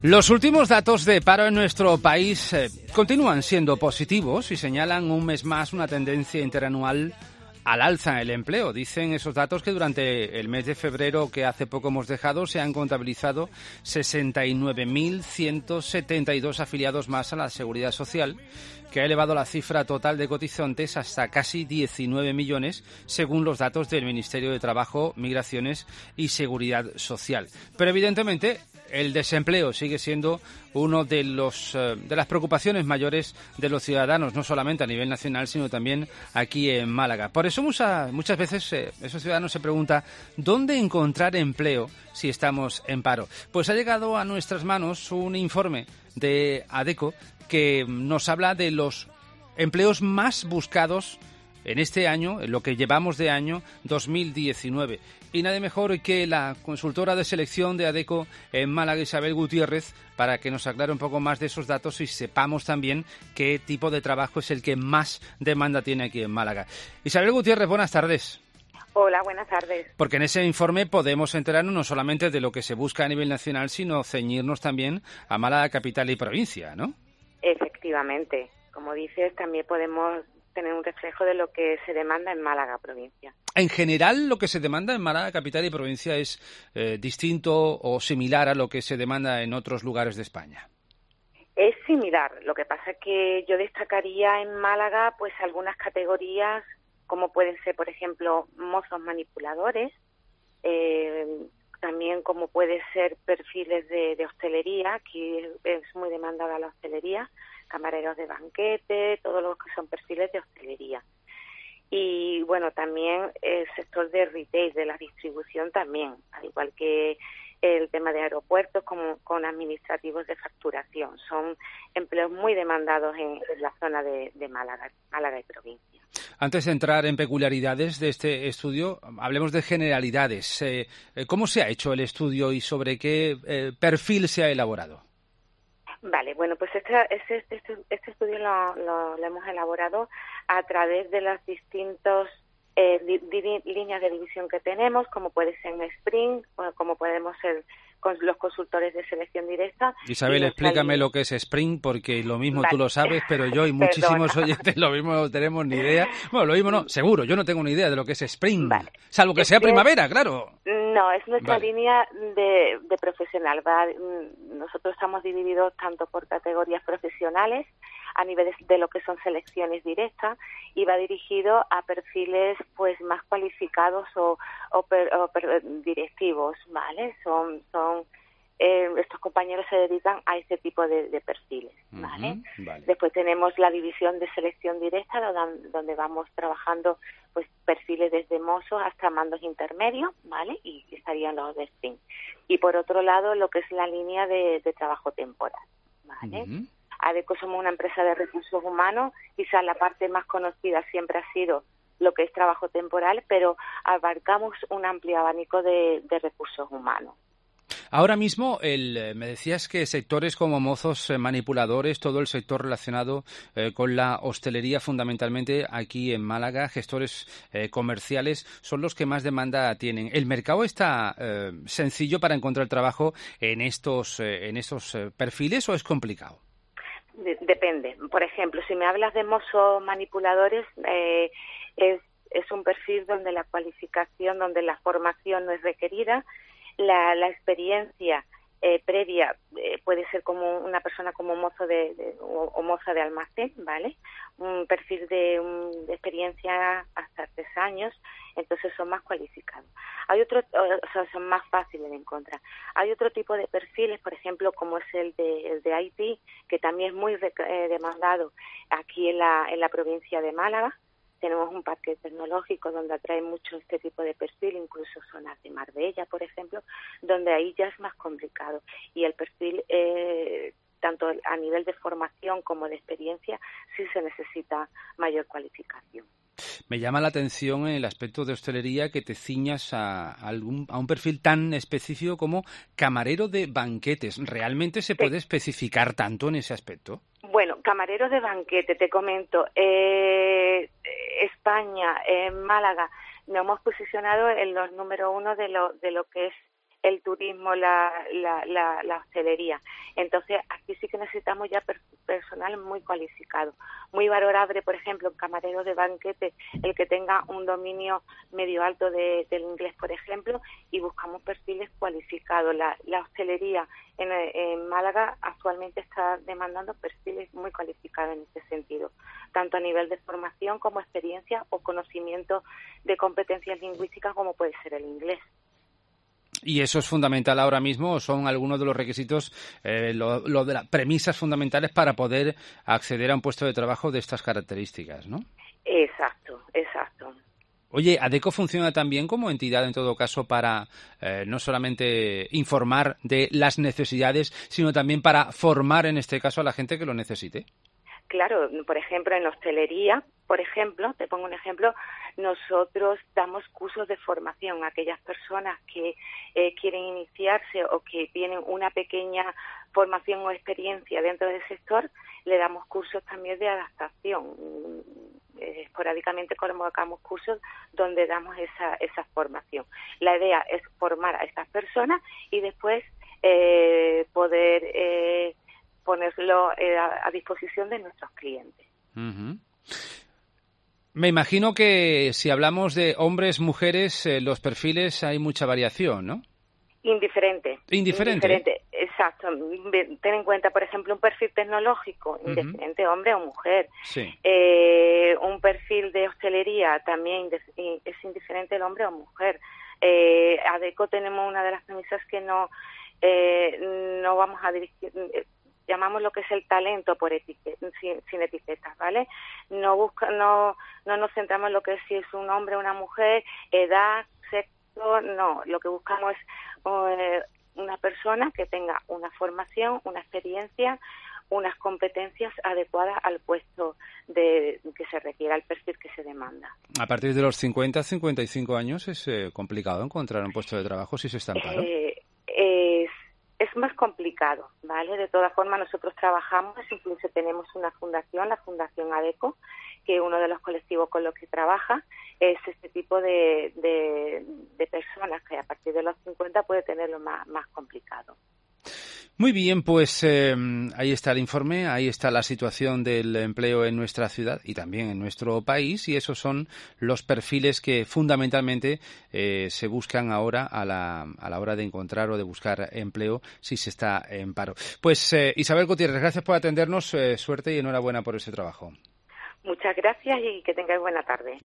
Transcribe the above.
Los últimos datos de paro en nuestro país continúan siendo positivos y señalan un mes más una tendencia interanual al alza en el empleo. Dicen esos datos que durante el mes de febrero que hace poco hemos dejado se han contabilizado 69.172 afiliados más a la Seguridad Social, que ha elevado la cifra total de cotizantes hasta casi 19 millones, según los datos del Ministerio de Trabajo, Migraciones y Seguridad Social. Pero evidentemente el desempleo sigue siendo uno de las preocupaciones mayores de los ciudadanos, no solamente a nivel nacional, sino también aquí en Málaga. Por eso muchas veces esos ciudadanos se preguntan ¿dónde encontrar empleo si estamos en paro? Pues ha llegado a nuestras manos un informe de ADECO que nos habla de los empleos más buscados en este año, en lo que llevamos de año 2019. Y nadie mejor que la consultora de selección de ADECO en Málaga, Isabel Gutiérrez, para que nos aclare un poco más de esos datos y sepamos también qué tipo de trabajo es el que más demanda tiene aquí en Málaga. Isabel Gutiérrez, buenas tardes. Hola, buenas tardes. Porque en ese informe podemos enterarnos no solamente de lo que se busca a nivel nacional, sino ceñirnos también a Málaga capital y provincia, ¿no? Efectivamente. Como dices, también podemos tener un reflejo de lo que se demanda en Málaga provincia. En general, lo que se demanda en Málaga capital y provincia es distinto o similar a lo que se demanda en otros lugares de España. Es similar. Lo que pasa es que yo destacaría en Málaga pues algunas categorías como pueden ser, por ejemplo, mozos manipuladores, también como puede ser perfiles de hostelería, aquí es muy demandada la hostelería, camareros de banquete, todos los que son perfiles de hostelería. Y bueno, también el sector de retail, de la distribución también, al igual que el tema de aeropuertos con administrativos de facturación. Son empleos muy demandados en la zona de Málaga y provincia. Antes de entrar en peculiaridades de este estudio, hablemos de generalidades. ¿Cómo se ha hecho el estudio y sobre qué perfil se ha elaborado? Vale, bueno, pues este estudio lo hemos elaborado a través de las distintas líneas de división que tenemos, como puede ser en Spring, como podemos ser con los consultores de selección directa. Isabel, explícame lo que es Spring, porque lo mismo tú lo sabes, pero yo y muchísimos oyentes lo mismo no tenemos ni idea. Bueno, lo mismo no, seguro, yo no tengo ni idea de lo que es Spring, salvo que sea primavera, claro. No, es nuestra línea de profesional. Nosotros estamos divididos tanto por categorías profesionales, a nivel de lo que son selecciones directas, y va dirigido a perfiles pues más cualificados o directivos, ¿vale? Estos compañeros se dedican a ese tipo de perfiles, ¿vale? Vale. Después tenemos la división de selección directa, donde vamos trabajando pues perfiles desde mozos hasta mandos intermedios, ¿vale? Y estarían los de Spring. Y por otro lado, lo que es la línea de trabajo temporal, ¿vale? ADECO somos una empresa de recursos humanos, quizás la parte más conocida siempre ha sido lo que es trabajo temporal, pero abarcamos un amplio abanico de recursos humanos. Ahora mismo, me decías que sectores como mozos manipuladores, todo el sector relacionado con la hostelería fundamentalmente aquí en Málaga, gestores comerciales, son los que más demanda tienen. ¿El mercado está sencillo para encontrar trabajo en estos perfiles o es complicado? Depende. Por ejemplo, si me hablas de mozos manipuladores, es un perfil donde la cualificación, donde la formación no es requerida. La experiencia previa puede ser como una persona como mozo o moza de almacén, ¿vale? Un perfil de experiencia hasta 3 años, entonces son más cualificados. Hay son más fáciles de encontrar. Hay otro tipo de perfiles, por ejemplo, como es el de IT, que también es muy demandado aquí en la provincia de Málaga. Tenemos un parque tecnológico donde atrae mucho este tipo de perfil, incluso zonas de Marbella, por ejemplo, donde ahí ya es más complicado. Y el perfil, tanto a nivel de formación como de experiencia, sí se necesita mayor cualificación. Me llama la atención en el aspecto de hostelería que te ciñas a un perfil tan específico como camarero de banquetes. ¿Realmente se puede especificar tanto en ese aspecto? Bueno, camareros de banquete, te comento. España, Málaga, nos hemos posicionado en los número 1 de lo que es el turismo, la hostelería. Entonces, aquí sí que necesitamos ya personal muy cualificado, muy valorable, por ejemplo, un camarero de banquete, el que tenga un dominio medio alto del inglés, por ejemplo, y buscamos perfiles cualificados. La hostelería en Málaga actualmente está demandando perfiles muy cualificados en este sentido, tanto a nivel de formación como experiencia o conocimiento de competencias lingüísticas como puede ser el inglés. Y eso es fundamental ahora mismo, son algunos de los requisitos, lo de las premisas fundamentales para poder acceder a un puesto de trabajo de estas características, ¿no? Exacto. Oye, ¿Adecco funciona también como entidad, en todo caso, para no solamente informar de las necesidades, sino también para formar, en este caso, a la gente que lo necesite? Claro, por ejemplo, en hostelería, te pongo un ejemplo, nosotros damos cursos de formación a aquellas personas que quieren iniciarse o que tienen una pequeña formación o experiencia dentro del sector, le damos cursos también de adaptación. Esporádicamente convocamos cursos donde damos esa formación. La idea es formar a estas personas y después poder ponerlo a disposición de nuestros clientes. Uh-huh. Me imagino que si hablamos de hombres, mujeres, los perfiles hay mucha variación, ¿no? Indiferente, exacto. Ten en cuenta, por ejemplo, un perfil tecnológico, indiferente, hombre o mujer. Sí. Un perfil de hostelería también es indiferente el hombre o mujer. Adecco tenemos una de las premisas que no vamos a dirigir, llamamos lo que es el talento por sin etiquetas, ¿vale? No nos centramos en lo que es si es un hombre o una mujer, edad, sexo, no. Lo que buscamos es una persona que tenga una formación, una experiencia, unas competencias adecuadas al puesto que se requiera, al perfil que se demanda. A partir de los 50, 55 años es complicado encontrar un puesto de trabajo si se está en paro. Es más complicado, ¿vale? De todas formas, nosotros trabajamos, incluso tenemos una fundación, la Fundación Adecco, que uno de los colectivos con los que trabaja es este tipo de personas que a partir de los 50 puede tenerlo más complicado. Muy bien, pues ahí está el informe, ahí está la situación del empleo en nuestra ciudad y también en nuestro país, y esos son los perfiles que fundamentalmente se buscan ahora a la hora de encontrar o de buscar empleo si se está en paro. Pues Isabel Gutiérrez, gracias por atendernos, suerte y enhorabuena por ese trabajo. Muchas gracias y que tengáis buena tarde.